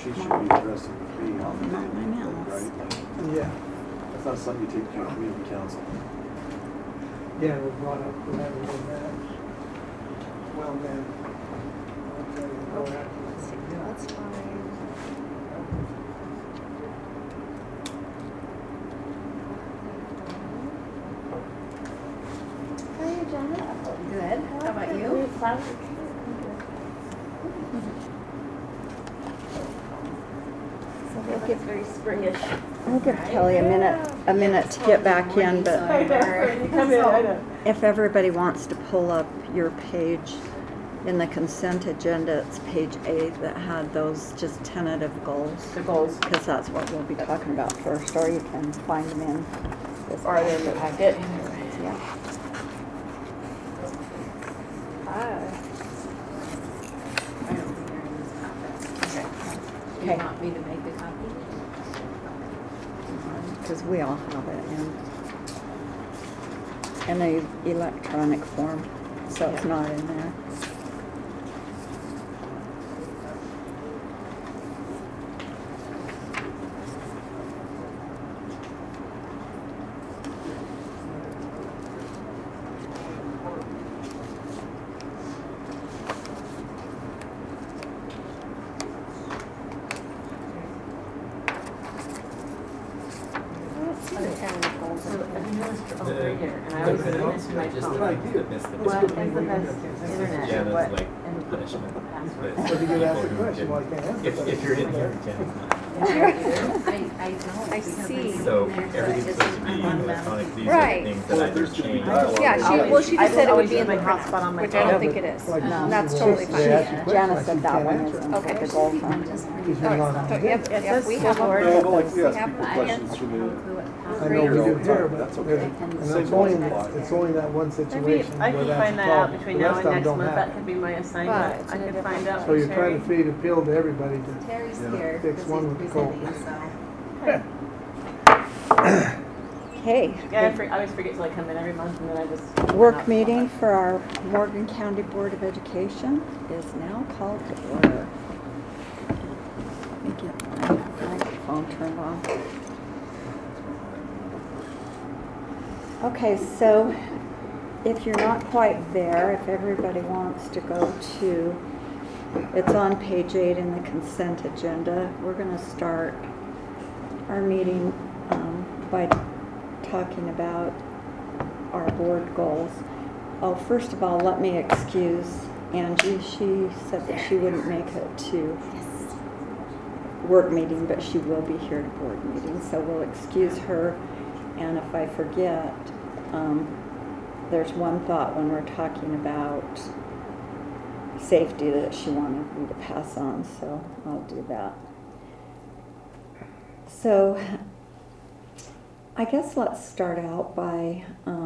she should be addressing with me on the Not day, my mouse. right? Like, Yeah, that's not something you take to your community council. yeah, we brought up whatever was that. Well, then. That's fine. How are you, Jenna? Good. How about you? So we'll give very springish. We'll give Kelly a minute to get back in, but if everybody wants to pull up your page in the consent agenda, it's page 8 that had those just tentative goals. The goals Because that's what we'll be talking about first, or you can find them in this. are in the packet. Yeah. Do you want me to make a copy? Because we all have it in a electronic form, so it's not in there. Over here, and I always do this to my Good phone. idea. Well, it's the best internet, Yeah, but that's like and punishment. password. But But you could ask the people who question, why can't I answer that? if you're in here, you can. I don't. I because see. I'm So there, everything's so I supposed to be just- I'm on them. electronic. These Right. are things Well, that I there's just gonna be changed. dialogue. Yeah, well, she just said it would be in the my print, hotspot on my which phone. I don't think it is. Like, No, that's she- totally they fine. ask you a question, Janice I said said, that "Can't one answer isn't it." okay. The goal fund. Because you're not on So, the yep, agenda. yep, we have Board. one. No, but like we ask We have people one. questions from the. I know we do here, but That's there's, okay. and Same it's only, law. it's only that one Maybe situation I where can that's find the that out problem. between The now rest and of them next don't month. have That it. could be my But assignment. it's I in a could different find out So from you're trying to Sherry. feed appeal to everybody to, Terry's Yeah. here. Fix because one he's with the cold. presenting, Okay. Yeah, I always forget till I come in every month and then I just. Work meeting for our Morgan County Board of Education is now called to order. Let me get my microphone turned on. Okay, so if you're not quite there, if everybody wants to go to, it's on page 8 in the consent agenda. We're going to start our meeting by talking about our board goals. Oh, first of all, let me excuse Angie. She said that she wouldn't make it to work meeting, but she will be here to board meeting, so we'll excuse her. And if I forget, there's one thought when we're talking about safety that she wanted me to pass on, so I'll do that. So I guess let's start out by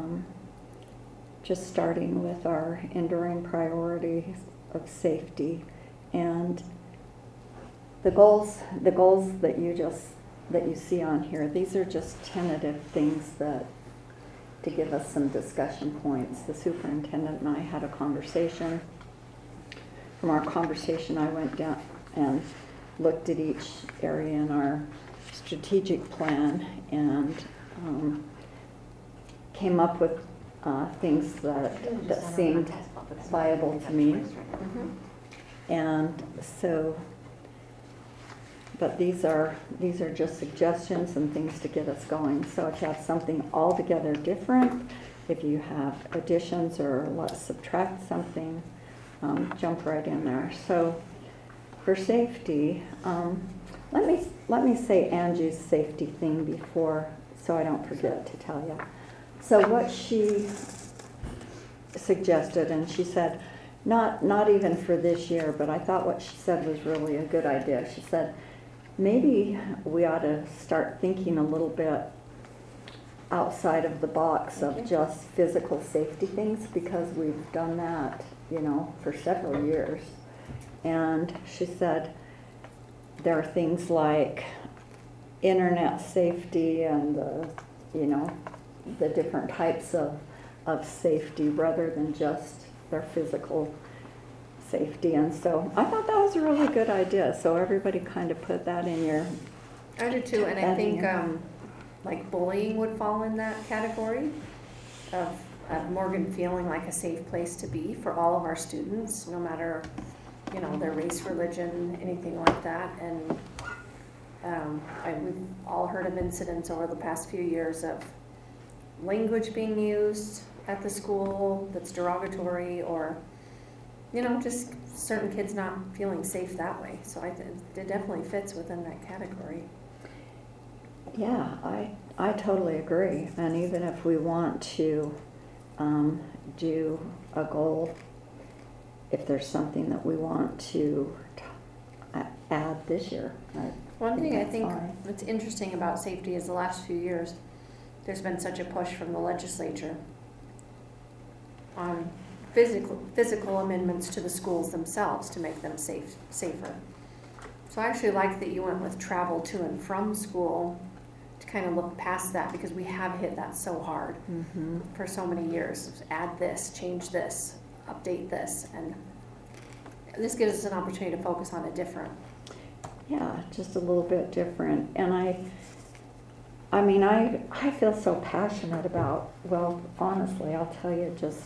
just starting with our enduring priorities of safety and the goals that you see on here. These are just tentative things that to give us some discussion points. The superintendent and I had a conversation. From our conversation, I went down and looked at each area in our strategic plan and came up with things that seemed viable to me. And so, but these are just suggestions and things to get us going. So if you have something altogether different, if you have additions or let's subtract something, jump right in there. So for safety, let me say Angie's safety thing before, so I don't forget to tell you. So what she suggested, and she said, not even for this year, but I thought what she said was really a good idea. She said, maybe we ought to start thinking a little bit outside of the box of just physical safety things, because we've done that, for several years. And she said there are things like internet safety and the different types of safety rather than just their physical safety. And so I thought that was a really good idea. So everybody kind of put that in your, I do too, and I That think, yeah. like bullying would fall in that category of Morgan feeling like a safe place to be for all of our students, no matter, you know, their race, religion, anything like that. And we've all heard of incidents over the past few years of language being used at the school that's derogatory, or, you know, just certain kids not feeling safe that way. So I think it definitely fits within that category. yeah, I totally agree. And even if we want to do a goal, if there's something that we want to add this year. One thing I that's think fine. that's interesting about safety is the last few years, there's been such a push from the legislature on physical amendments to the schools themselves to make them safer. So I actually like that you went with travel to and from school to kind of look past that, because we have hit that so hard Mhm. for so many years. Add this, change this, update this, and this gives us an opportunity to focus on a different. Yeah, just a little bit different. And I mean, I feel so passionate about, well, honestly, I'll tell you, just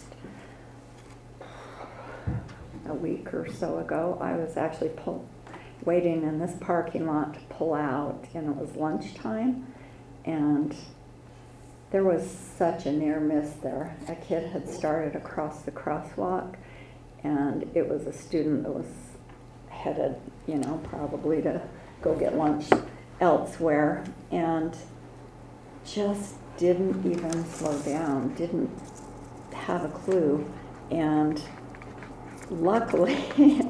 a week or so ago, I was actually waiting in this parking lot to pull out, and it was lunchtime, and there was such a near miss there. A kid had started across the crosswalk, and it was a student that was headed, you know, probably to go get lunch elsewhere, and just didn't even slow down, didn't have a clue. And luckily,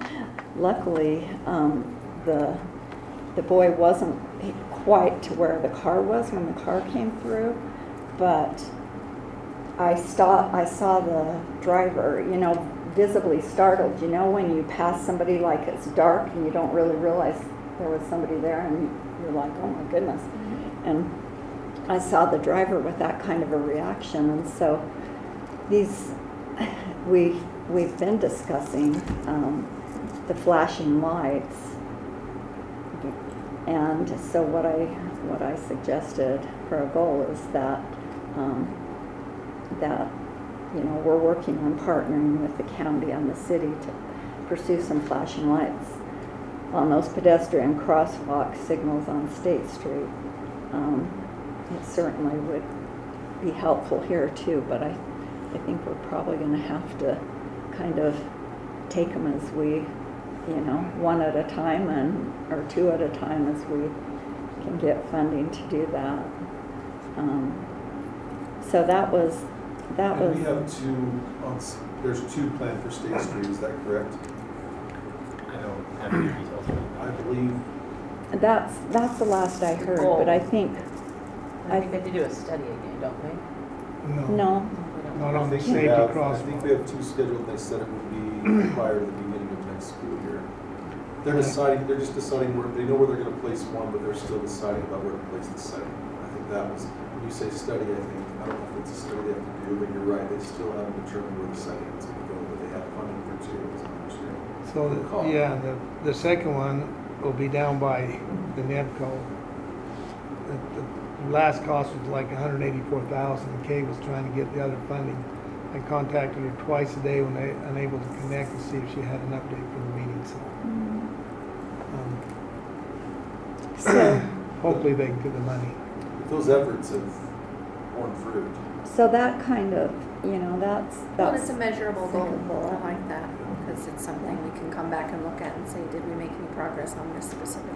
the boy wasn't quite to where the car was when the car came through, but I saw the driver, you know, visibly startled. You know, when you pass somebody like it's dark and you don't really realize there was somebody there, and you're like, oh my goodness. And I saw the driver with that kind of a reaction. And so we've been discussing the flashing lights. And so what I suggested for a goal is that you know, we're working on partnering with the county and the city to pursue some flashing lights on those pedestrian crosswalk signals on State Street. It certainly would be helpful here too, but I think we're probably going to have to kind of take them as we, you know, one at a time or two at a time as we can get funding to do that. So that was. And we have there's two planned for State Street, is that correct? I don't have any details. I believe, That's the last I heard, Goal. but I think, I think they have to do a study again, don't they? no, Not on the I safety think crosswalk. we have two scheduled, they said it would be prior to the beginning of next school year. They're just deciding where, they know where they're gonna place one, but they're still deciding about where to place the second. I think that was, when you say study, I don't know if it's a study they have to do, but you're right, they still haven't determined where the second one's gonna go, but they have funding for two, as I understand. So, yeah, the second one will be down by the NEPCO. The last cost was like $184,000, and Kay was trying to get the other funding. I contacted her twice a day when they unable to connect to see if she had an update for the meeting, so. so, Hopefully they can get the money. If those efforts have borne fruit, so that kind of, you know, Well, it's a measurable goal. thinkable. I like that, because it's something we can come back and look at and say, did we make any progress on this specifically?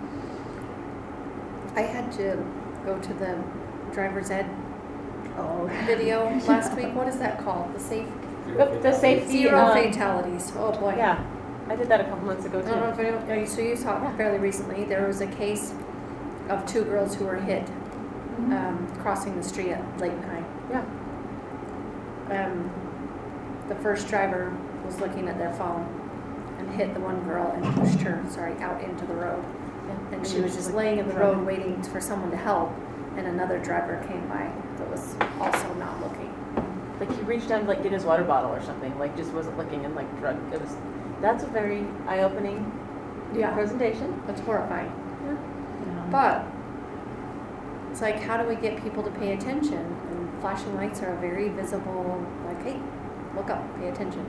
I had to go to the driver's ed Oh. video last week. What is that called? The safety. Zero fatalities. Oh boy. Yeah, I did that a couple months ago I don't know if too. anyone, so you saw it fairly recently. There was a case of two girls who were hit crossing the street at Layton High. Yeah. The first driver was looking at their phone and hit the one girl and pushed her, out into the road. And she was just laying in the road waiting for someone to help, and another driver came by that was also not looking. Like he reached down to like get his water bottle or something, like just wasn't looking and like drug. It was That's a very eye-opening Yeah, presentation. that's horrifying. Yeah. But it's like, how do we get people to pay attention? And flashing lights are a very visible, like, hey, look up, pay attention.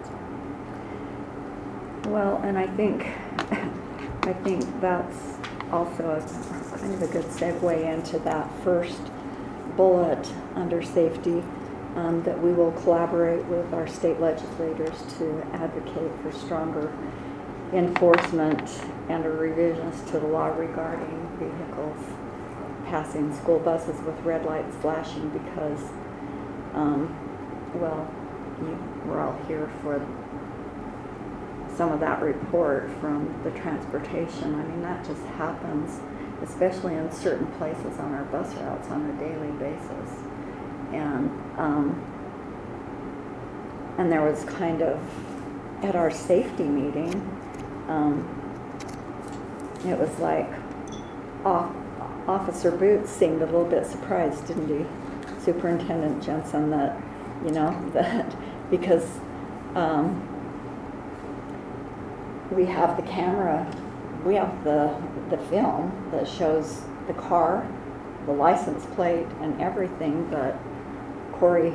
Well, and I think that's also a kind of a good segue into that first bullet under safety, that we will collaborate with our state legislators to advocate for stronger enforcement and revisions to the law regarding vehicles passing school buses with red lights flashing because, well, we're all here for some of that report from the transportation. I mean, that just happens, especially in certain places on our bus routes on a daily basis. And there was kind of, at our safety meeting, it was like Officer Boots seemed a little bit surprised, didn't he? Superintendent Jensen, that, that because we have the camera, we have the film that shows the car, the license plate, and everything, but Corey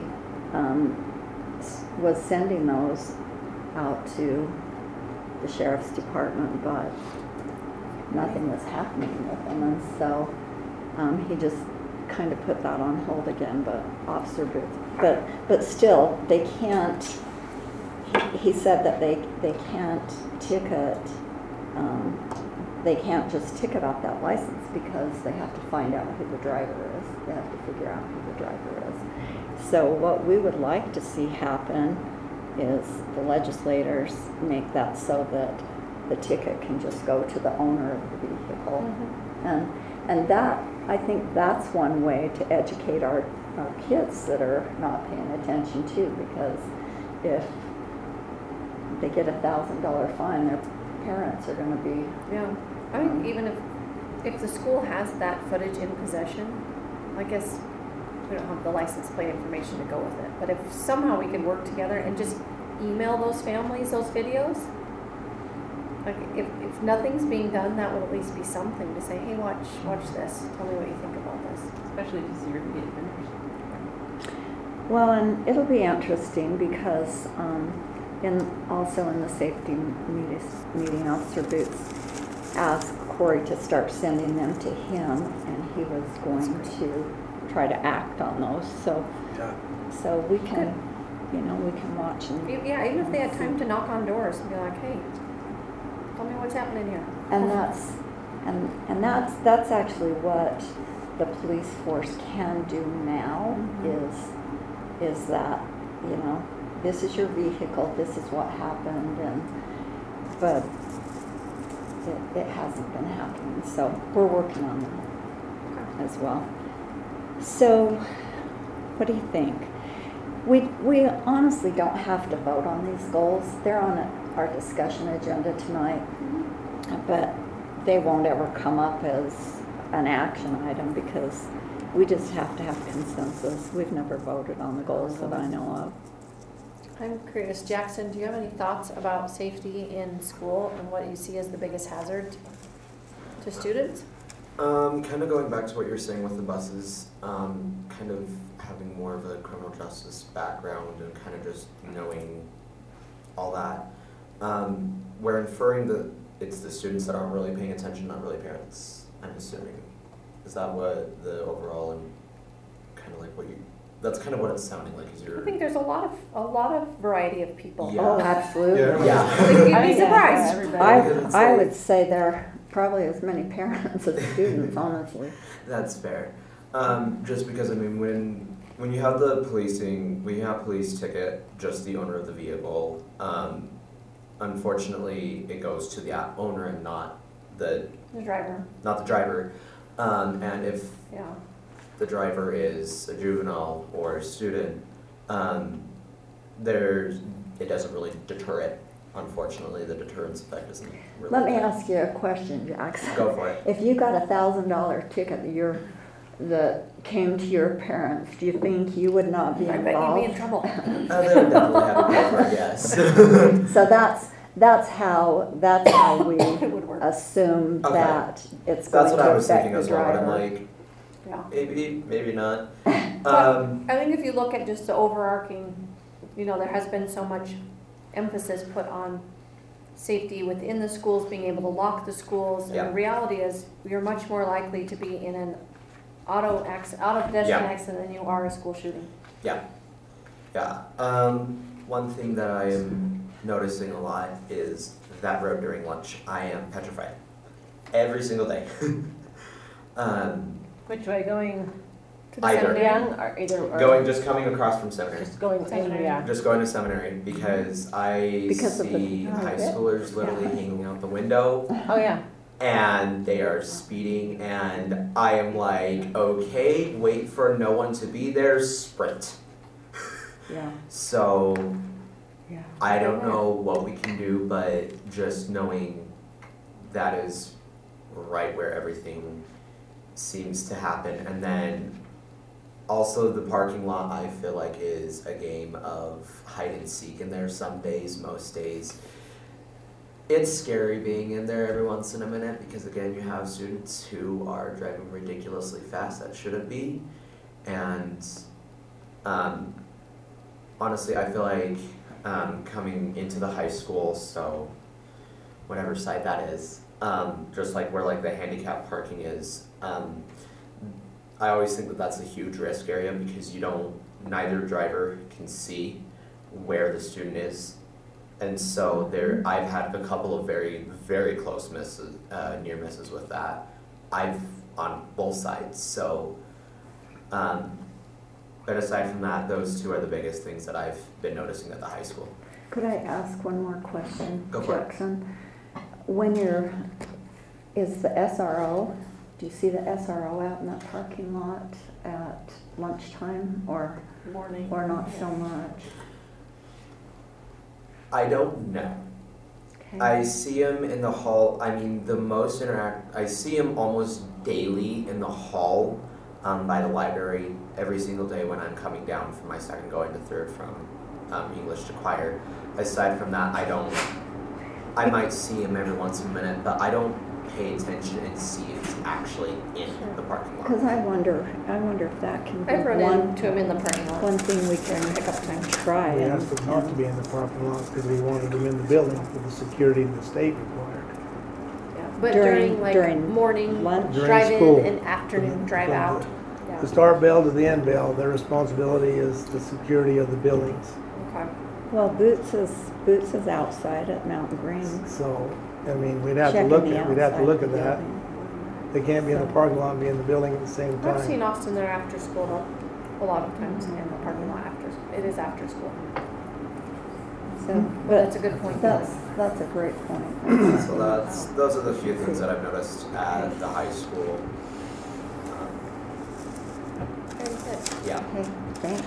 was sending those out to the sheriff's department, but nothing was happening with them, and so he just kind of put that on hold again. But Officer Booth, but still, they can't. He said that they can't ticket. They can't just ticket off that license because they have to find out who the driver is. They have to figure out who the driver is. So what we would like to see happen is the legislators make that so that the ticket can just go to the owner of the vehicle. Mm-hmm. And that, I think that's one way to educate our kids that are not paying attention too, because if they get $1,000 fine, their parents are going to be. Yeah, I mean, even if the school has that footage in possession, I guess we don't have the license plate information to go with it. But if somehow we could work together and just email those families those videos, like if nothing's being done, that would at least be something to say, hey, watch this. Tell me what you think about this. Especially if it's your repeat offenders. Well, and it'll be interesting because also in the safety meeting, Officer Boots asked Corey to start sending them to him, and he was going to try to act on those. So we can, we can watch and Yeah, even if they had time to knock on doors and be like, hey, tell me what's happening here. And that's actually what the police force can do now. Is that, this is your vehicle, this is what happened, but it hasn't been happening, so we're working on that as well. So what do you think? We honestly don't have to vote on these goals. They're on our discussion agenda tonight, but they won't ever come up as an action item because we just have to have consensus. We've never voted on the goals that I know of. I'm curious, Jackson, do you have any thoughts about safety in school and what you see as the biggest hazard to students? Kind of going back to what you're saying with the buses, kind of having more of a criminal justice background and kind of just knowing all that. We're inferring that it's the students that aren't really paying attention, not really parents, I'm assuming. Is that what the overall and kind of like what you, that's kind of what it's sounding like, is your... I think there's a lot of variety of people. Yeah. Oh, absolutely. Yeah. I think you'd I be think that's surprised. everybody. I would say there are probably as many parents as students, honestly. That's fair. Just because, I mean, when you have the policing, when you have police ticket, just the owner of the vehicle, unfortunately, it goes to the owner and not the driver. And if Yeah. the driver is a juvenile or a student, it doesn't really deter it. Unfortunately, the deterrence effect isn't really. Let me ask you a question, Jackson. Go for it. If you got $1,000 ticket that came to your parents, do you think you would not be I bet you'd be in involved? trouble. They would definitely have a paper, yes. So that's how we It would work. assume Okay. that it's going That's what to I was affect thinking the as well, and I'm driver. like, Yeah. maybe not. But I think if you look at just the overarching, there has been so much emphasis put on safety within the schools, being able to lock the schools. And Yeah. the reality is, you're much more likely to be in an auto pedestrian Yeah. accident than you are a school shooting. Yeah. One thing that I am noticing a lot is that road during lunch. I am petrified every single day. Which way, going To the Either. seminary. young or either, or Just coming across from seminary. just going in, Seminary. yeah. Just going to seminary because I Because of the- see oh, high good. schoolers literally hanging out the window Oh, yeah. and they are speeding and I am like, okay, wait for no one to be there, sprint. Yeah, So yeah. I don't know what we can do, but just knowing that is right where everything seems to happen. And then also the parking lot, I feel like, is a game of hide and seek in there some days, most days. It's scary being in there every once in a minute because, again, you have students who are driving ridiculously fast that shouldn't be. And honestly, I feel like coming into the high school, so whatever side that is, just like where like the handicap parking is, I always think that that's a huge risk area because neither driver can see where the student is. And so I've had a couple of very, very close misses, near misses with that. On both sides, so, but aside from that, those two are the biggest things that I've been noticing at the high school. Could I ask one more question, Go for it. Jackson? Is the SRO, do you see the SRO out in that parking lot at lunchtime or Morning. not so much? I don't know. Okay. I see him in the hall. I mean, I see him almost daily in the hall by the library every single day when I'm coming down from my second going to third from English to choir. Aside from that, I might see him every once in a minute, but I don't pay attention and see if he's actually in the parking lot. Because I wonder if that can be I've run one into him in the parking lot. thing we can Pick up time. try We and. asked them not to be in the parking lot because we wanted them in the building for the security the state required. Yeah. But During during morning lunch? During drive school. in and afternoon drive out. Yeah. The start bell to the end bell, their responsibility is the security of the buildings. Okay. Well, Boots is outside at Mountain Green. So, I mean, we'd have to checking look the at outside that. building. They can't be in the parking lot and be in the building at the same I've seen time. Austin there after school though, a lot of times in the parking lot after, it is after school. So, But but that's a good point. that's a great point. So those are the few things that I've noticed at the high school. Very good. Yeah. Okay, thanks.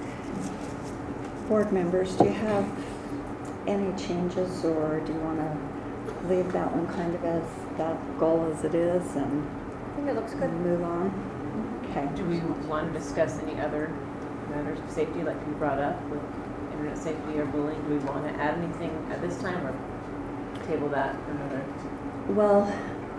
Board members, do you have any changes or do you want to leave that one kind of as that goal as it is and I think it looks good. move on? Okay. Do we want to discuss any other matters of safety like you brought up with internet safety or bullying? Do we want to add anything at this time or table that for another? Well,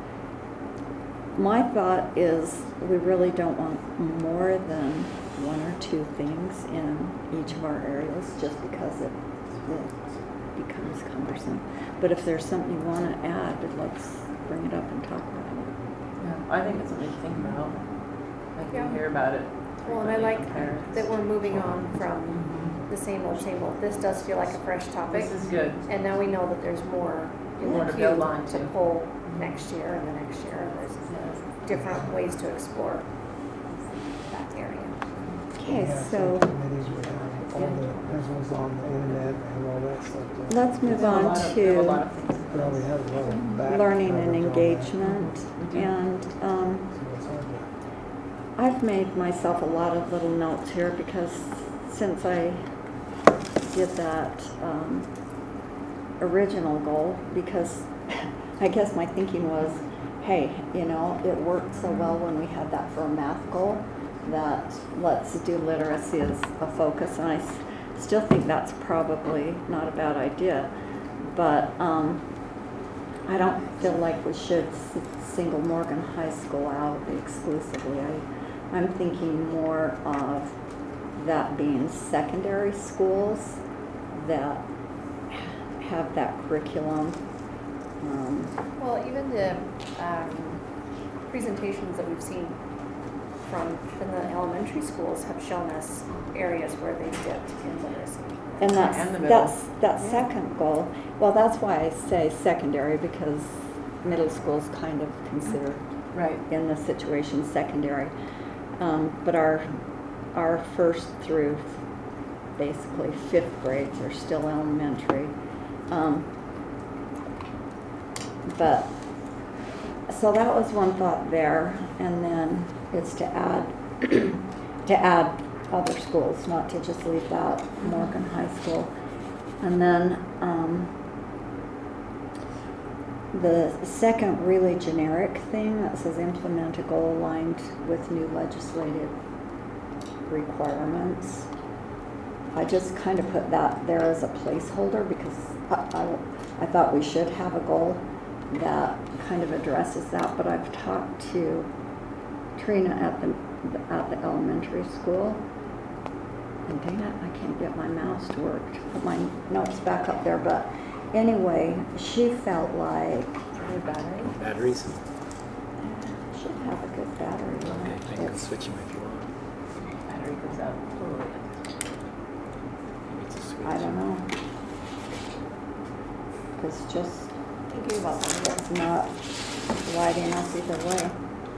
my thought is we really don't want more than one or two things in each of our areas just because it becomes cumbersome. But if there's something you want to add, let's bring it up and talk about it. Yeah, I think it's something to think about. Like Yeah. we hear about it. Well, and I frequently like from parents. that we're moving on from the same old, same old. This does feel like a fresh topic. This is good. And now we know that there's more in More the to queue build on to to. pull next year and the next year. And there's different ways to explore that area. Okay, Yeah, so committees, we have all the principals on the internet and all that stuff. let's move We have a on lot of- we have a lot to of things. Well, we have a lot of back learning and coverage on that. engagement. We do. And So it's hard to- I've made myself a lot of little notes here because since I did that original goal, because I guess my thinking was, hey, it worked so well when we had that for a math goal that let's do literacy as a focus. And I still think that's probably not a bad idea. but I don't feel like we should single Morgan High School out exclusively. I'm thinking more of that being secondary schools that have that curriculum. Well, even the presentations that we've seen from the elementary schools have shown us areas where they dipped in literacy. And And the middle. that second goal, well, that's why I say secondary, because middle school's kind of considered Right. in this situation secondary. But our first through basically fifth grades are still elementary. But, so that was one thought there, and then it's to add, to add other schools, not to just leave that Morgan High School. And then, the second really generic thing that says implement a goal aligned with new legislative requirements. I just kind of put that there as a placeholder because I thought we should have a goal that kind of addresses that, but I've talked to Trina at the elementary school, and dang it, I can't get my mouse to work to put my notes back up there, but anyway, she felt like Your battery? Batteries? should have a good battery Okay, I life. can It's- switch them if you want. Battery goes out. Maybe it's a switch. I don't know. It's just, Thinking about that. it's not lighting up either way.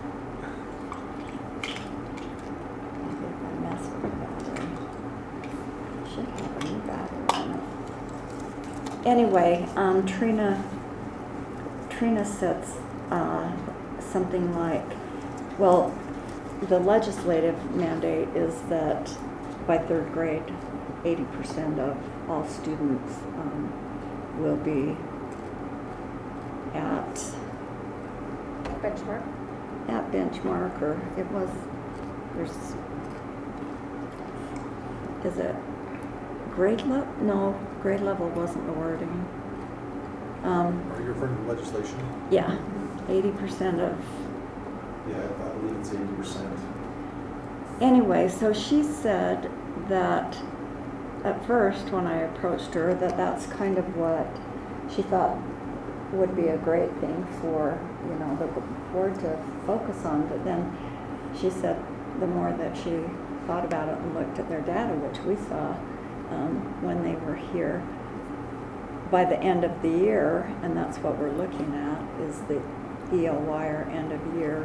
Maybe if I mess with the battery. Should have a new battery on it. Anyway, Trina said something like, well, the legislative mandate is that by third grade, 80% of all students will be at Benchmark. benchmark, or it was, is it grade level? No, grade level wasn't the wording. Are you referring to legislation? Yeah, 80% of, Yeah, I believe it's 80%. anyway, so she said that at first when I approached her, that that's kind of what she thought would be a great thing for, you know, the board to focus on, but then she said the more that she thought about it and looked at their data, which we saw when they were here, by the end of the year, and that's what we're looking at, is the ELY or end of year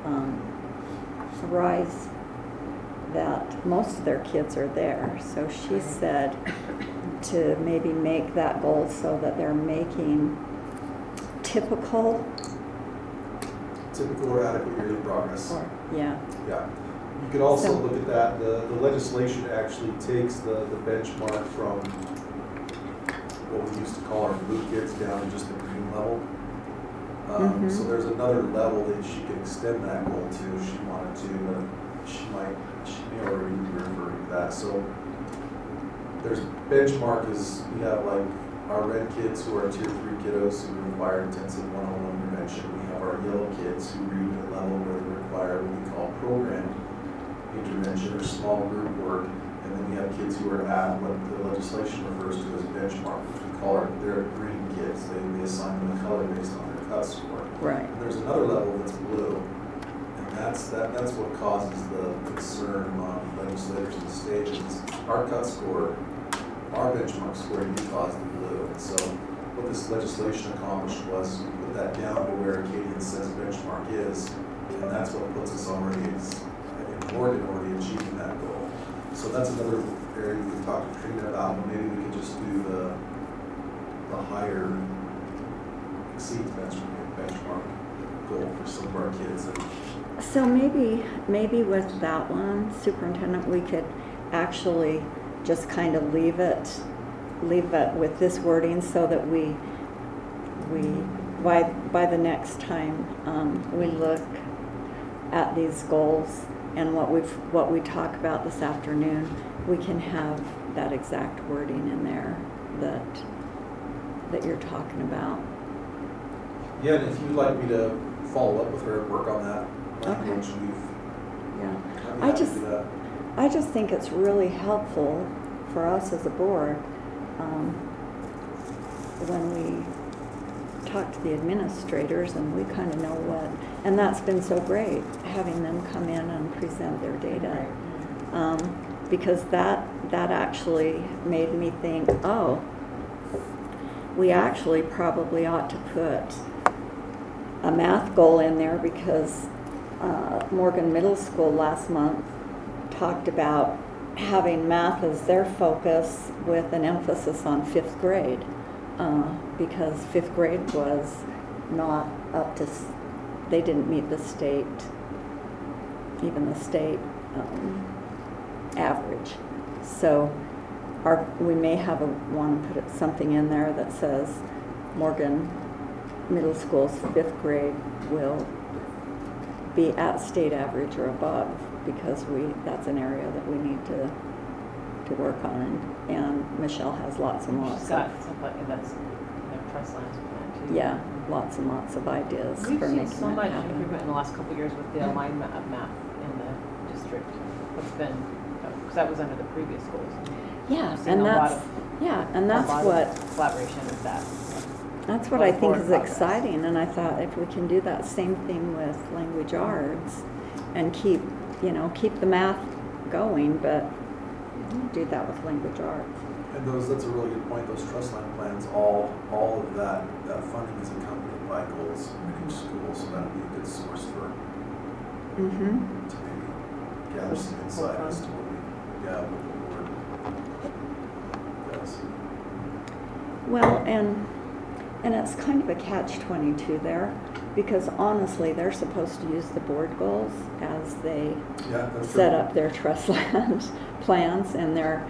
rise, that most of their kids are there. So she said to maybe make that goal so that they're making typical, Typical or adequate yearly progress. or, yeah, Yeah. You could also So- look at that, the legislation actually takes the benchmark from what we used to call our blue kids down to just the green level. Mhm. So there's another level that she could extend that goal to if she wanted to, but she may already be referring to that. So there's benchmark is, we have like our red kids who are tier 3 kiddos who require intensive one-on-one intervention. We have our yellow kids who read at a level where they require what we call programmed intervention or small group work. And then we have kids who are at what the legislation refers to as benchmark, which we call they're green kids. They assign them a color based on their cut score. right. And there's another level that's blue. And that's what causes the concern among legislators and the state is our cut score, our benchmark score in Utah is the blue. And so what this legislation accomplished was we put that down to where Acadian says benchmark is, and that's what puts us already in Oregon already achieving that goal. So that's another area we could talk to Trina about. Maybe we could just do the higher exceeds benchmark goal for some of our kids. So maybe with that one, superintendent, we could actually just kind of leave it with this wording so that we by the next time we look at these goals and what we talk about this afternoon, we can have that exact wording in there that that you're talking about. Yeah, and if you'd like me to follow up with her and work on that language, Yeah. I'd be I happy to just- do that. I just think it's really helpful for us as a board, when we talk to the administrators and we kind of know what, and that's been so great, having them come in and present their data. Because that actually made me think, oh, we actually probably ought to put a math goal in there, because Morgan Middle School last month talked about having math as their focus with an emphasis on 5th grade, because 5th grade was not up to, they didn't meet the state, even the state average. So we may want to put something in there that says Morgan Middle School's 5th grade will be at state average or above, because that's an area that we need to work on, and Michelle has lots and lots She's of, got something that's their trust lands plan too. yeah, lots and lots of ideas We've for seen making so that much happen. improvement in the last couple of years with the alignment of math in the district. What's been, because that was under the previous schools. Yeah, We've seen and a lot that's, of- yeah, and a that's lot what, of collaboration with that. that's what lot I of think forward is progress. exciting, and I thought if we can do that same thing with language arts and keep the math going, but do that with language arts. And that's a really good point, those trust line plans, all of that funding is accompanied by goals in each school, so that'd be a good source for, Mm-hmm. to maybe gather some insight as to what the board does. Well, and it's kind of a catch-22 there, because honestly, they're supposed to use the board goals as they Yeah, that's set true. up their trust land plans, and their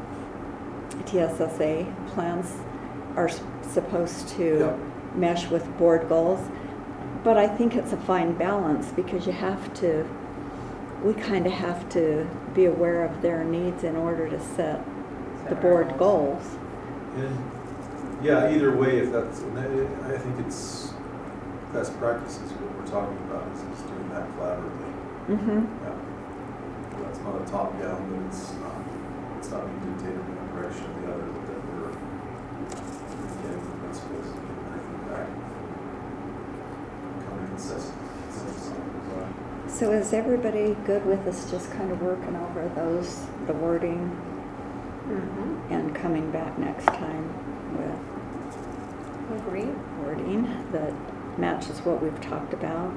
TSSA plans are supposed to Yep. mesh with board goals. But I think it's a fine balance, because we kind of have to be aware of their needs in order to set the our board goals. And, yeah, either way, if that's, and I think it's best practices, what we're talking about is doing that collaboratively. Mm-hmm. Yeah. That's not a top-down, but it's not being dictated in one direction or the other, but that we're getting the principles and getting their feedback. Coming to consensus on it. So is everybody good with us just kind of working over the wording, Mm-hmm. and coming back next time with Agree. wording that matches what we've talked about?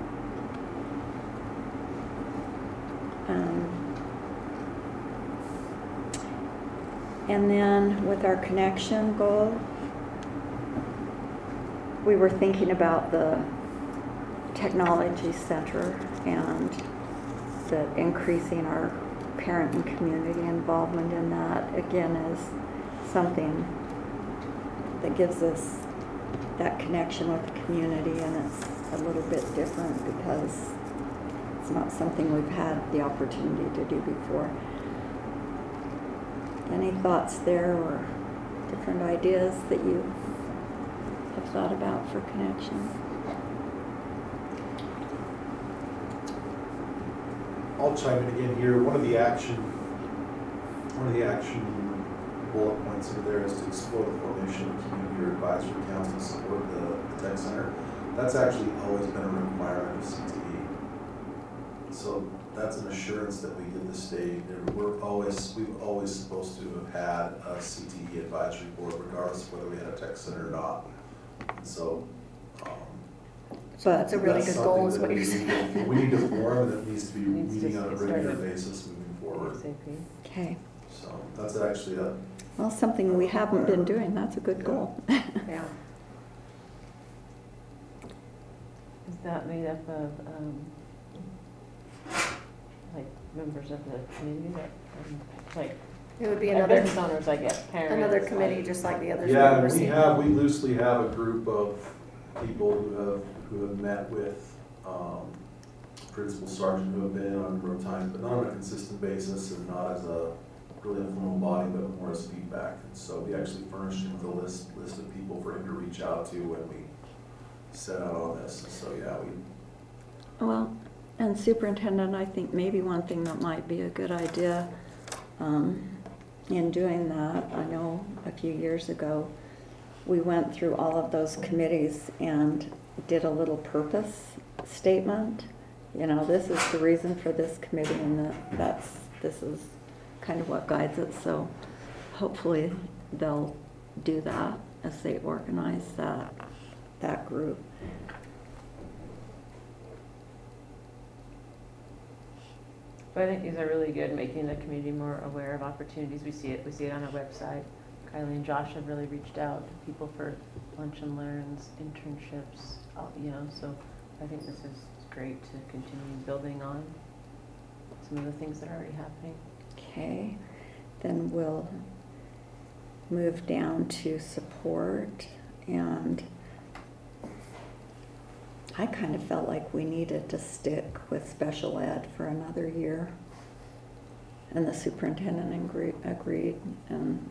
And then with our connection goal, we were thinking about the technology center and that increasing our parent and community involvement in that, again, is something that gives us that connection with the community, and it's a little bit different because it's not something we've had the opportunity to do before. Any thoughts there, or different ideas that you have thought about for connection? I'll chime in again here. One of the action bullet points over there is to explore the formation of community or advisory council to support the tech center. That's actually always been a requirement of CTE. So that's an assurance that we give the state. We've always supposed to have had a CTE advisory board, regardless of whether we had a tech center or not. And so, So that's a really that's good goal, is something what that you're saying. we need to form, and it needs to be Needs to meeting on a get regular started. basis moving forward. ASAP. Okay, So that's actually a, well, something we haven't been doing, that's a good Yeah. goal. Yeah. Is that made up of, like, members of the community that, like, It would be like another, business owners, I guess, parents? another committee, like- just like the others. yeah, we've and overseen. we loosely have a group of people who have met with, principal sergeant, who have been on a number of times, but not on a consistent basis and not as a really a formal body, but more as feedback. And so we actually furnished him with a list of people for him to reach out to when we set out on this. And so, yeah, Well, and superintendent, I think maybe one thing that might be a good idea in doing that, I know a few years ago, we went through all of those committees and did a little purpose statement. You know, this is the reason for this committee, and this is kind of what guides it. So hopefully they'll do that as they organize that group. But I think these are really good, making the community more aware of opportunities. We see it on our website. Kylie and Josh have really reached out to people for lunch and learns, internships, you know, so I think this is great to continue building on some of the things that are already happening. Okay, then we'll move down to support, and I kind of felt like we needed to stick with special ed for another year, and the superintendent agreed. And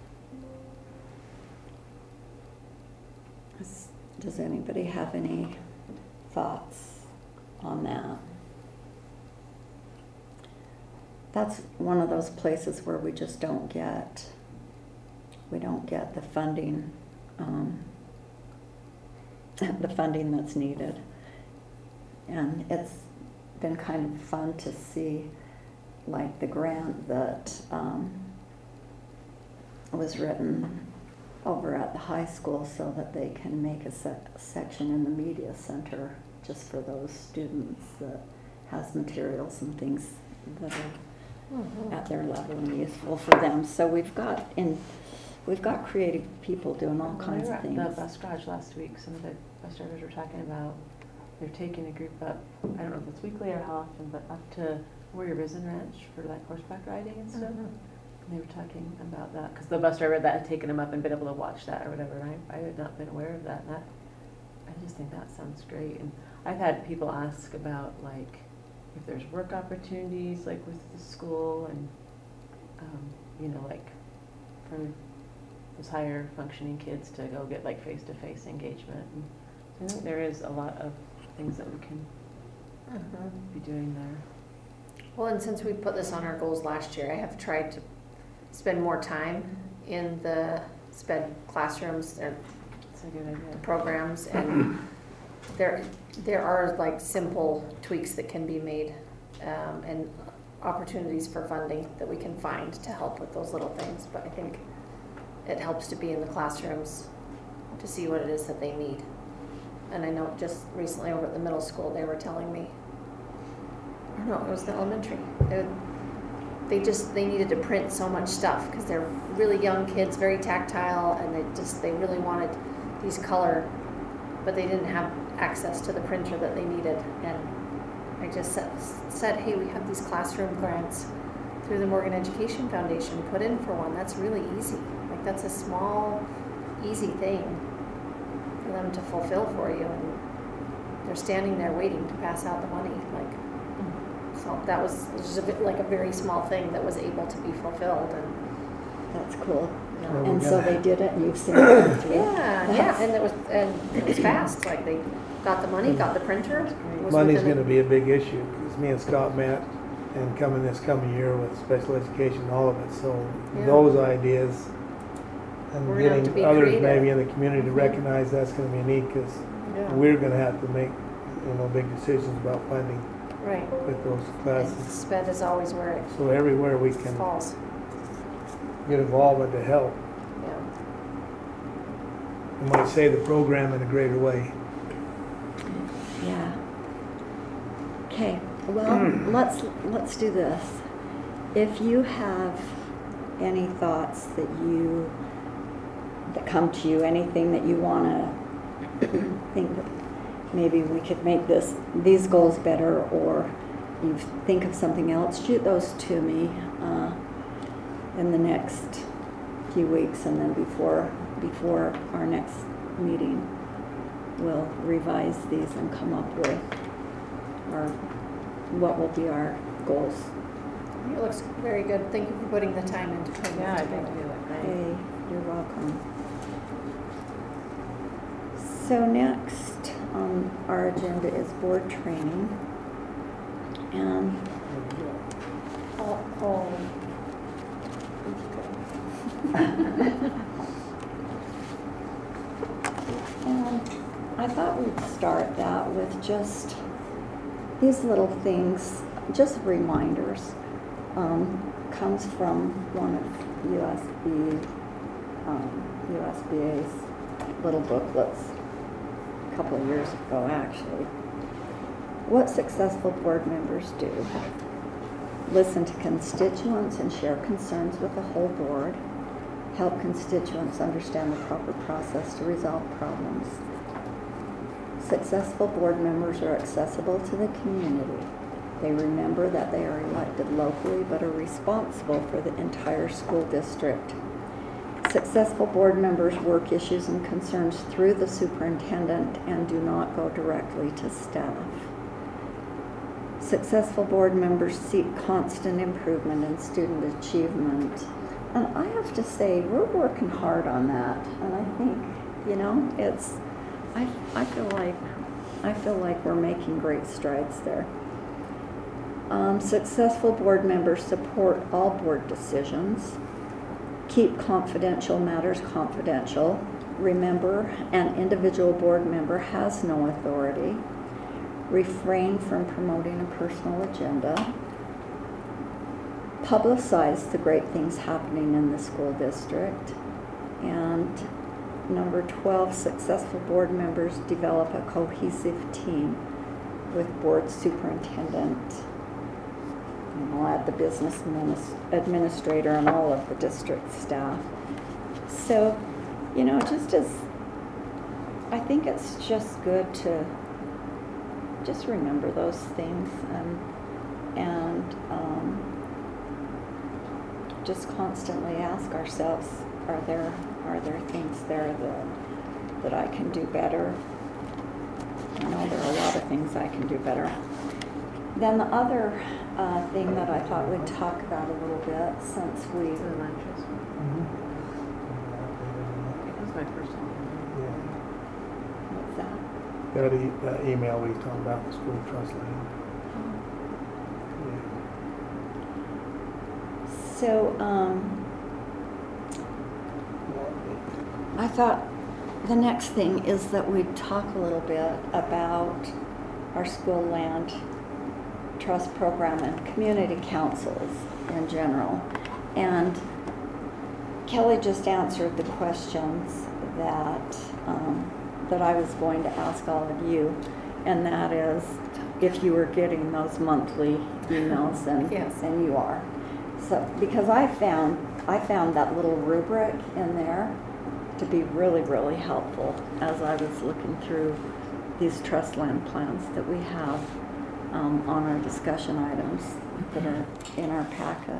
does anybody have any thoughts on that? That's one of those places where we just don't get the funding, the funding that's needed. And it's been kind of fun to see, like, the grant that was written over at the high school so that they can make a section in the media center just for those students that has materials and things that are at their level and useful for them. So we've got creative people doing all kinds of things. The bus garage last week, some of the bus drivers were talking about they're taking a group up, I don't know if it's weekly or how often, but up to Warrior Risen Ranch for like horseback riding and stuff. And they were talking about that because the bus driver that had taken them up and been able to watch that or whatever. And I had not been aware of that. And I just think that sounds great. And I've had people ask about like if there's work opportunities like with the school and you know, like for those higher functioning kids to go get like face-to-face engagement. And so I think there is a lot of things that we can be doing there. Well, and since we put this on our goals last year, I have tried to spend more time in the SPED classrooms and It's a good idea. programs, and there are like simple tweaks that can be made, and opportunities for funding that we can find to help with those little things. But I think it helps to be in the classrooms to see what it is that they need. And I know just recently over at the middle school, they were telling me, or no, it was the elementary. They needed to print so much stuff because they're really young kids, very tactile, and they really wanted these color, but they didn't have access to the printer that they needed. And I just said, hey, we have these classroom grants through the Morgan Education Foundation. Put in for one. That's really easy. Like, that's a small, easy thing for them to fulfill for you, and they're standing there waiting to pass out the money. Like, so that was just like a very small thing that was able to be fulfilled. And That's cool. you Well, know, And we so gotta- they did it, and you've seen it through. yeah, and it was fast. Like, they got the money, got the printer. It was Money's within a- gonna be a big issue, because me and Scott met and coming this coming year with special education, all of it, so Yeah. those ideas and We're gonna have to getting be others creative. maybe in the community to Mhm. recognize that's gonna be neat, because Yeah. we're gonna have to make, big decisions about funding Right. with those And classes. SPED is always where it So everywhere we can falls. get involvement to help, Yeah. you might say the program in a greater way. Yeah. Okay, well, let's do this. If you have any thoughts that come to you, anything that you want to think that maybe we could make these goals better, or you think of something else, shoot those to me in the next few weeks, and then before our next meeting, we'll revise these and come up with what will be our goals It looks very good. Thank you for putting the time into putting Yeah, that I think together. we look great. Hey, you're welcome. So next on our agenda is board training. And Oh, And I thought we'd start that with just these little things, just reminders. Comes from one of USBA's little booklets a couple of years ago, actually. What successful board members do: listen to constituents and share concerns with the whole board, help constituents understand the proper process to resolve problems. Successful board members are accessible to the community. They remember that they are elected locally but are responsible for the entire school district. Successful board members work issues and concerns through the superintendent and do not go directly to staff. Successful board members seek constant improvement in student achievement. And I have to say, we're working hard on that. And I think, it's, I feel like we're making great strides there. Successful board members support all board decisions. Keep confidential matters confidential. Remember, an individual board member has no authority. Refrain from promoting a personal agenda. Publicize the great things happening in the school district. And number 12, successful board members develop a cohesive team with board superintendent. And I'll add the business administrator and all of the district staff. So, just as, I think it's just good to just remember those things and just constantly ask ourselves, are there things there that I can do better? I know there are a lot of things I can do better. Then the other thing that I thought we'd talk about a little bit, since we, It's an interest. That was my first one. what's that? That email we talked about, the school trust land. So, I thought the next thing is that we'd talk a little bit about our school land trust program and community councils in general. And Kelly just answered the questions that I was going to ask all of you, and that is if you were getting those monthly emails, and Yes. and you are. So, because I found that little rubric in there to be really, really helpful as I was looking through these trust land plans that we have on our discussion items that are in our packet.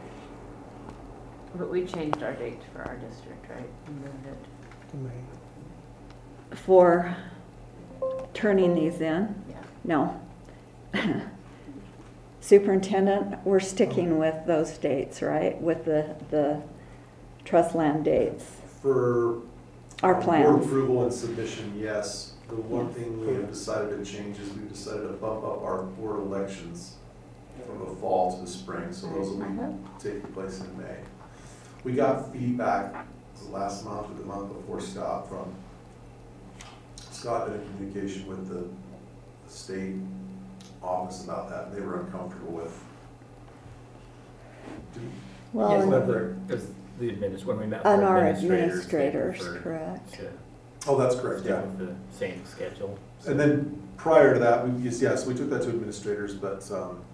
But we changed our date for our district, right? We moved it. To me. For turning these in? Yeah. No. Superintendent, we're sticking with those dates, right? With the trust land dates. For Our board plans. approval and submission, yes. The one thing we have decided to change is we've decided to bump up our board elections from the fall to the spring, so those will be taking place in May. We got feedback last month or the month before, Scott been in communication with the state office about that, and they were uncomfortable with. Yes, Well, because the when we met and with our administrators, they administrators, preferred correct. to Oh, that's correct, stick yeah. with the same schedule. And then prior to that, we took that to administrators, but,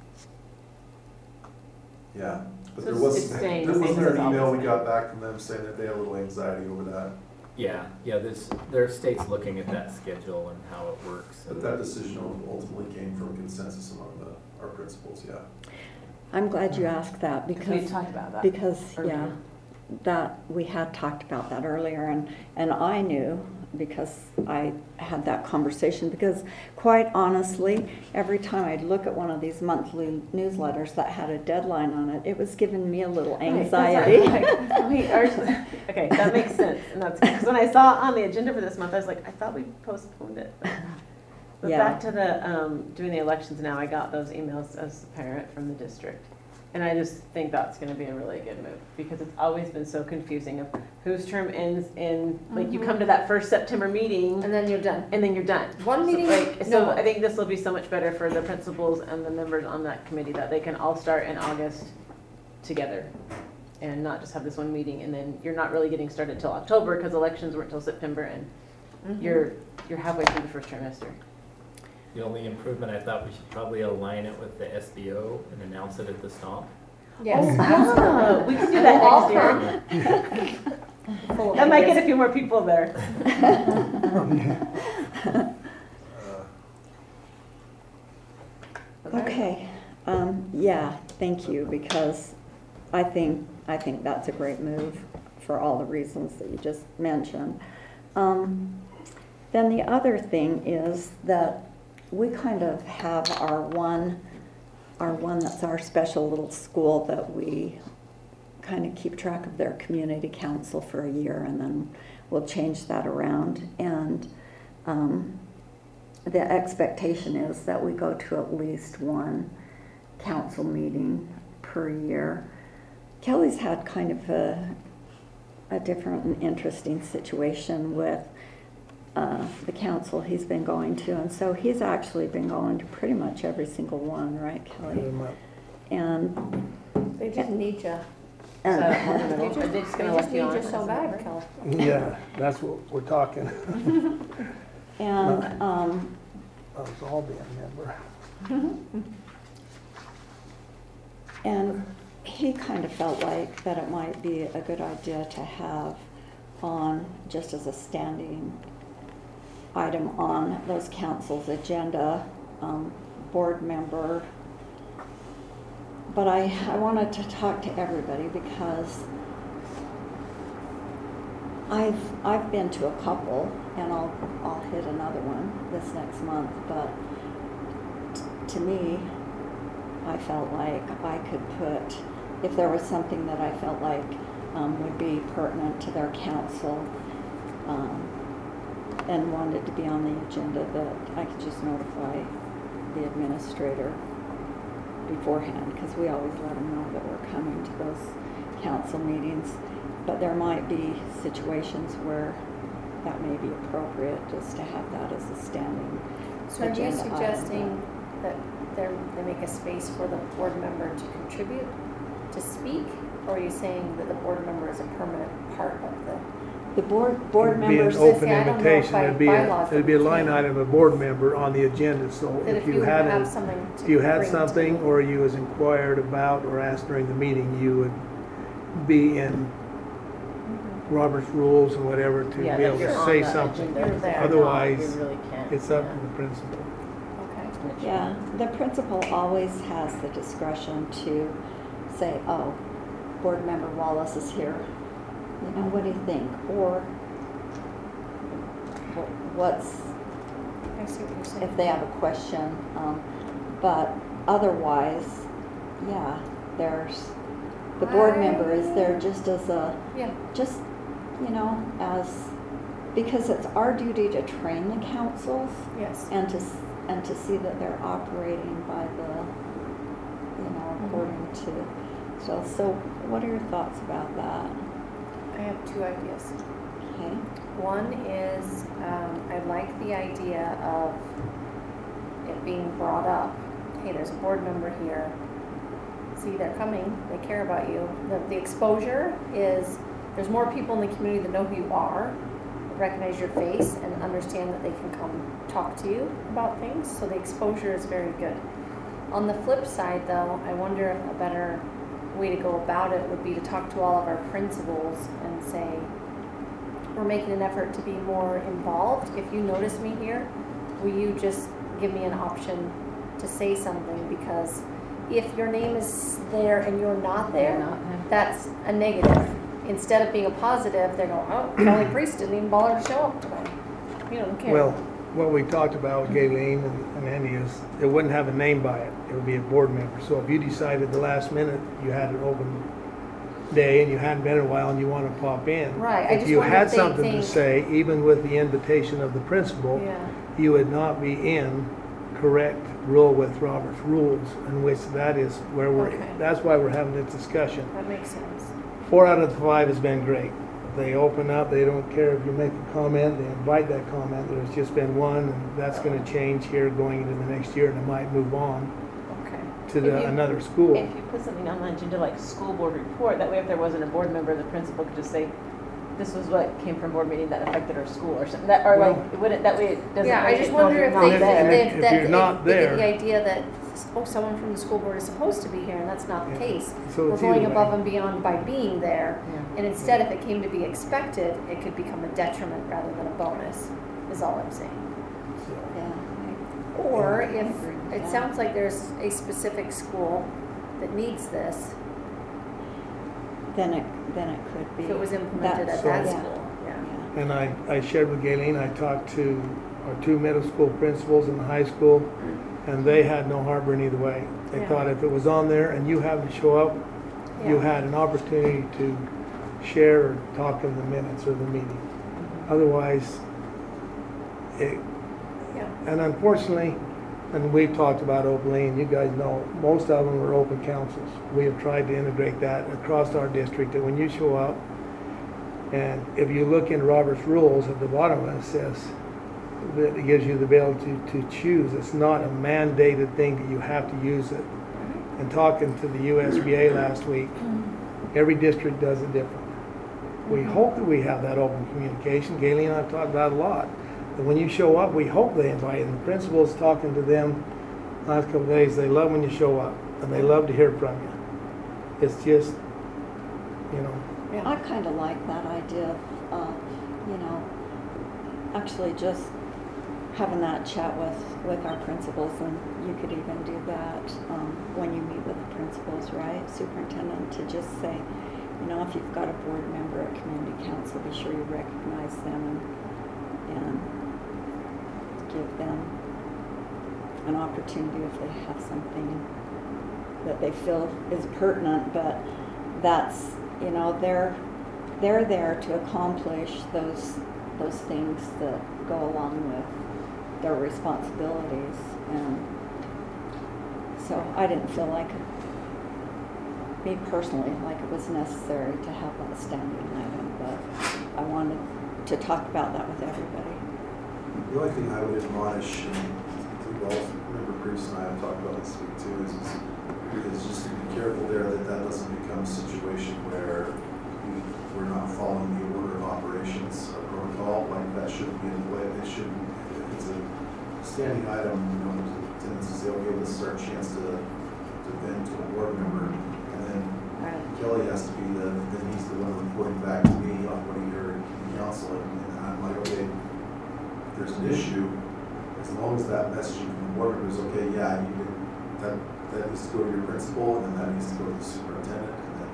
yeah. But So there was, it's staying there the was same an as email we always. got back from them saying that they had a little anxiety over that. Yeah, their state's looking at that schedule and how it works. But that decision ultimately came from consensus among our principals, yeah. I'm glad you asked that We because, talked about that. because, yeah, earlier. that, we had talked about that earlier, and I knew because I had that conversation, because quite honestly, every time I'd look at one of these monthly newsletters that had a deadline on it, it was giving me a little anxiety. Okay, that makes sense, and that's, because when I saw on the agenda for this month, I was like, I thought we postponed it. But Yeah. back to the, doing the elections now, I got those emails as a parent from the district. And I just think that's gonna be a really good move, because it's always been so confusing of whose term ends in, like, you come to that first September meeting, And then you're done. and then you're done. One meeting, So no. I think this will be so much better for the principals and the members on that committee, that they can all start in August together. And not just have this one meeting, and then you're not really getting started till October, because elections weren't till September, and Mhm. you're halfway through the first trimester. The only improvement, I thought we should probably align it with the SBO and announce it at the stomp. Yes, Oh, absolutely. we can do that All next year. Full of That might get ideas. a few more people there. Okay, yeah, thank you, because I think that's a great move for all the reasons that you just mentioned. Then the other thing is that we kind of have our one that's our special little school that we kind of keep track of their community council for a year, and then we'll change that around. And the expectation is that we go to at least one council meeting per year. Kelly's had kind of a different and interesting situation with the council he's been going to, and so he's actually been going to pretty much every single one, right, Kelly? And They just need you. So, and are they just gonna let you on? They just need you so bad, Kelly. Yeah, that's what we're talking. and Us all being a member. And he kind of felt like that it might be a good idea to have on, just as a standing item on those council's agenda, board member. But I wanted to talk to everybody, because I've been to a couple, and I'll hit another one this next month, but to me, I felt like I could put, if there was something that I felt like would be pertinent to their council, and wanted to be on the agenda, that I could just notify the administrator beforehand, because we always let them know that we're coming to those council meetings. But there might be situations where that may be appropriate, just to have that as a standing So are you agenda item. suggesting that they make a space for the board member to contribute, to speak? Or are you saying that the board member is a permanent part of The board It'd be an members, open See, I don't know invitation, by it'd be bylaws it'd be a that we line can. item of a board member on the agenda, so that if you had have a, something to if you had bring to something, me? or you was inquired about or asked during the meeting, you would be in Robert's rules and whatever to be Yeah, able that you're to on say the something. agenda. You're If there. you're not, Otherwise, you really can't. It's up yeah. to the principal. Okay. yeah, the principal always has the discretion to say, oh, board member Wallace is here, you know, what do you think? Or what's, I see what you're saying. if they have a question, but otherwise, yeah, there's, the board member is there just as a, Yeah, just, you know, as, because it's our duty to train the councils yes. and to see that they're operating by the, you know, according to, so what are your thoughts about that? I have two ideas. Okay, One is, I like the idea of it being brought up. Hey, there's a board member here. See, they're coming. They care about you. The exposure is, there's more people in the community that know who you are, recognize your face, and understand that they can come talk to you about things. So the exposure is very good. On the flip side, though, I wonder if a better way to go about it would be to talk to all of our principals and say, we're making an effort to be more involved. If you notice me here, will you just give me an option to say something? Because if your name is there and you're not there, that's a negative. Instead of being a positive, they go, oh, Kelly Priest didn't even bother to show up today. You don't care. Well, what we talked about with Galen and Andy is it wouldn't have a name by it. It would be a board member. So if you decided the last minute you had an open day and you hadn't been in a while and you want to pop in. Right, I If just you wonder had if they something to think- say, even with the invitation of the principal, Yeah. you would not be in correct rule with Robert's rules, in which that is where we're, Okay. that's why we're having this discussion. That makes sense. 4 out of the 5 has been great. They open up, they don't care if you make a comment, they invite that comment. There's just been one, and that's gonna change here going into the next year, and it might move on Okay. to If you- another school. If you put something on the agenda like school board report, that way if there wasn't a board member, the principal could just say, this was what came from board meeting that affected our school or something, that, or like, Well- it wouldn't, that way it doesn't. Yeah, I make just it feel wonder you're if not they, If- there. if that you're not they get there- the idea that, oh, someone from the school board is supposed to be here, and that's not the Yeah. case. So We're it's going either above way. and beyond by being there, Yeah. and instead, if it came to be expected, it could become a detriment rather than a bonus, is all I'm saying. So, Yeah. Or I if, agree with it that. sounds like there's a specific school that needs this, Then it could be. if it was implemented That's- at that yeah. school, yeah. Yeah. And I shared with Galen, I talked to our 2 middle school principals in the high school, and they had no harboring either way. They Yeah. thought if it was on there and you happened to show up, you Yeah. had an opportunity to share or talk in the minutes of the meeting. Otherwise, it, Yeah. and unfortunately, and we've talked about Oberlin, you guys know, most of them are open councils. We have tried to integrate that across our district, that when you show up, and if you look in Robert's rules, at the bottom of it says that it gives you the ability to choose. It's not a mandated thing that you have to use it. And talking to the USBA last week, every district does it different. We hope that we have that open communication. Galen and I have talked about it a lot. That when you show up, we hope they invite you. And the principal's talking to them last couple of days. They love when you show up, and they love to hear from you. It's just, you know, I kind of like that idea of, actually just having that chat with our principals, and you could even do that when you meet with the principals, right? Superintendent, to just say, if you've got a board member at community council, be sure you recognize them and give them an opportunity if they have something that they feel is pertinent, but that's, they're there to accomplish those things that go along with their responsibilities. And so I didn't feel like, me personally, like it was necessary to have that standing item, but I wanted to talk about that with everybody. The only thing I would admonish, and we all remember Bruce and I have talked about this week too, is just to be careful there that doesn't become a situation where we're not following the order of operations protocol. Like that shouldn't be in the way. It shouldn't. If it's a standing item, the tendency to say, okay, this is our chance to vent to a board member, and then Kelly has to be then he's the one reporting back to me on what he heard in council, and I'm like, okay, if there's an issue, as long as that messaging from the board member is okay, yeah, you did, that needs to go to your principal, and then that needs to go to the superintendent, and then,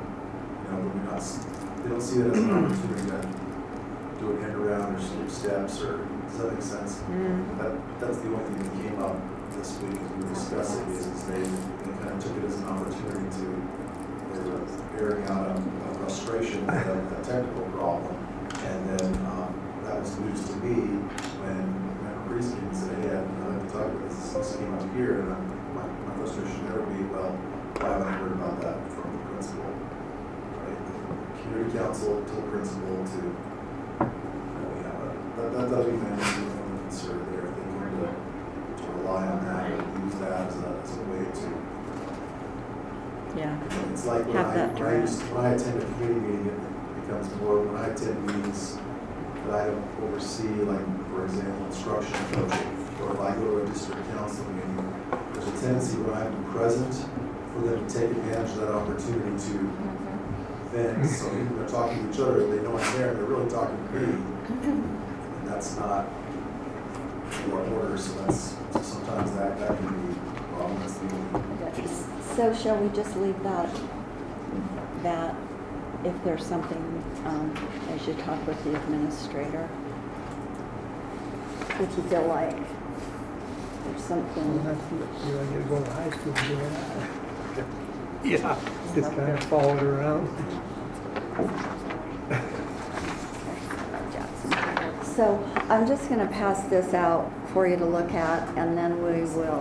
they don't see it as an opportunity to do an end around or skip steps, or, does that make sense? That's the only thing that came up this week as we were discussing, is they kind of took it as an opportunity to, they were airing out a frustration with a technical problem, and then that was news to me when Reese came and said, hey, I'd like to talk about this came up here, and my frustration there would be, well, I haven't heard about that from the principal, right? The community council to the principal to, we have that'll be my only concern there, if they were to rely on that and use that as a way to, Yeah. it's like when Have that when I attend a community meeting, it becomes more, when I attend meetings that I don't oversee, like, for example, instruction coaching, or if I go to a district council meeting, there's a tendency when I'm present for them to take advantage of that opportunity to vent. So even they're talking to each other, they know I'm there, and they're really talking to me. And that's not our order, so sometimes that can be a problem. That's the only. So shall we just leave that if there's something, as you talk with the administrator? if you feel like there's something. You're gonna go to high school to do that. Yeah, just kind of follow it around. So I'm just gonna pass this out for you to look at, and then we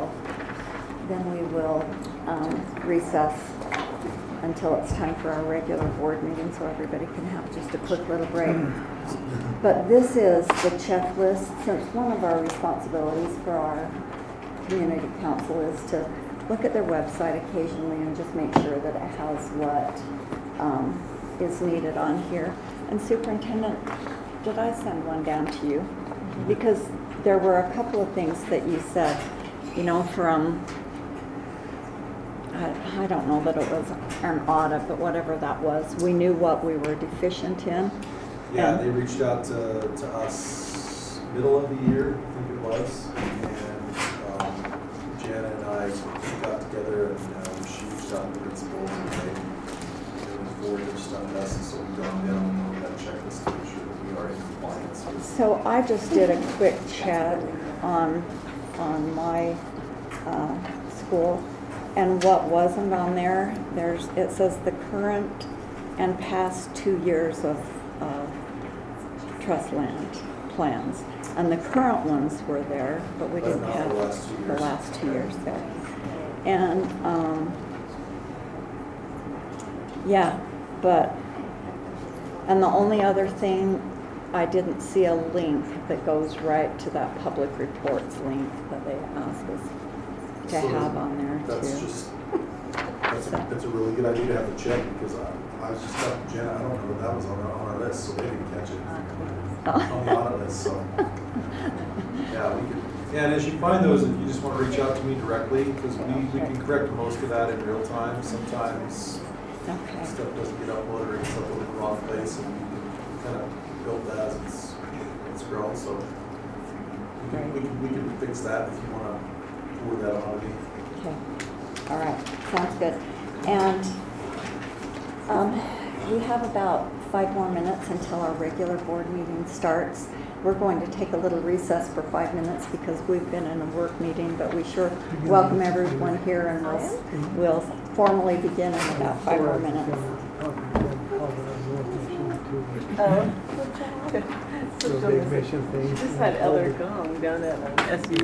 will recess until it's time for our regular board meeting, so everybody can have just a quick little break. But this is the checklist, since one of our responsibilities for our community council is to look at their website occasionally and just make sure that it has what is needed on here. And Superintendent, did I send one down to you? Because there were a couple of things that you said, you know, from, I don't know that it was an audit, but whatever that was, we knew what we were deficient in. Yeah, And- they reached out to us middle of the year, I think it was, and Jana and I got together and she reached out to the principals and they forwarded their stuff to us, and so we've gone down and looked at that checklist to make sure that we are in compliance with. So I just did a quick check on my school, and what wasn't on there, it says the current and past 2 years of trust land plans. And the current ones were there, but we But didn't not have the last 2 the years. last 2 years there. And, yeah, and the only other thing, I didn't see a link that goes right to that public reports link that they asked us to So have on there That's too. just, that's a really good idea to have to check, because I was just telling Jenna, I don't know that that was on our list, so they didn't catch it on the audit list, so. Yeah, we could, yeah, and as you find those, if you just want to reach out to me directly, because we can correct most of that in real time. Sometimes Okay, stuff doesn't get uploaded or it's uploaded in the wrong place, and we can kind of build that as it's grown, so we can fix that if you want to forward that on to me. okay, all right, sounds good. And we have about 5 more minutes until our regular board meeting starts. We're going to take a little recess for 5 minutes because we've been in a work meeting, but we sure welcome everyone here, and we'll formally begin in about 5 more minutes. Oh. So big mission thing. Just had Elder Gong down at SU.